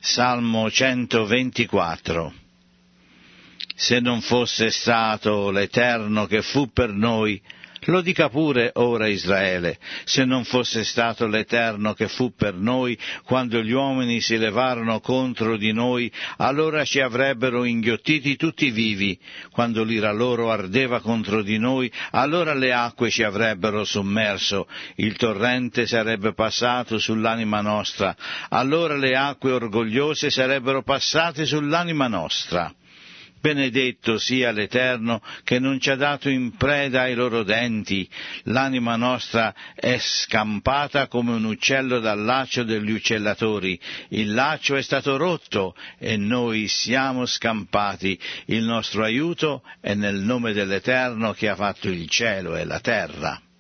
Salmo 124. Se non fosse stato l'Eterno che fu per noi, lo dica pure ora Israele, se non fosse stato l'Eterno che fu per noi, quando gli uomini si levarono contro di noi, allora ci avrebbero inghiottiti tutti vivi, quando l'ira loro ardeva contro di noi, allora le acque ci avrebbero sommerso, il torrente sarebbe passato sull'anima nostra, allora le acque orgogliose sarebbero passate sull'anima nostra. Benedetto sia l'Eterno che non ci ha dato in preda ai loro denti. L'anima nostra è scampata come un uccello dal laccio degli uccellatori. Il laccio è stato rotto e noi siamo scampati. Il nostro aiuto è nel nome dell'Eterno che ha fatto il cielo e la terra.